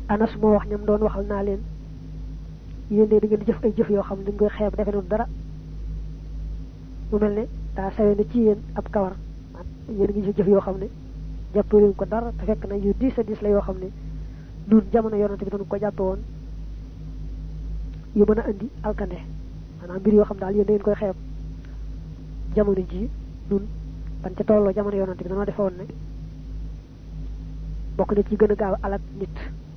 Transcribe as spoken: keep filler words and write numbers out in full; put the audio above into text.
Anas moo wax ñam doon waxal naa leen yéen de da ngeen di jëf ay jëf yoo xam ne dañ koy xeeb defe noonu dara mu mel ne daa sawe ne ci yéen ab kawar yéen ngi jëf jëf yoo xam ne jàpp leen ko dara te fekk na yu diis a diis la yoo xam ne nun jamono yonante bi doon ko jàppe woon yu mën a andi alkande maanaam mbir yoo xam daal yéen da ngeen koy xeeb jamono ji nun ban ca tolloo jamono yonante bi dañoo defe woon ne bokk na ci gën a gaaw alak nit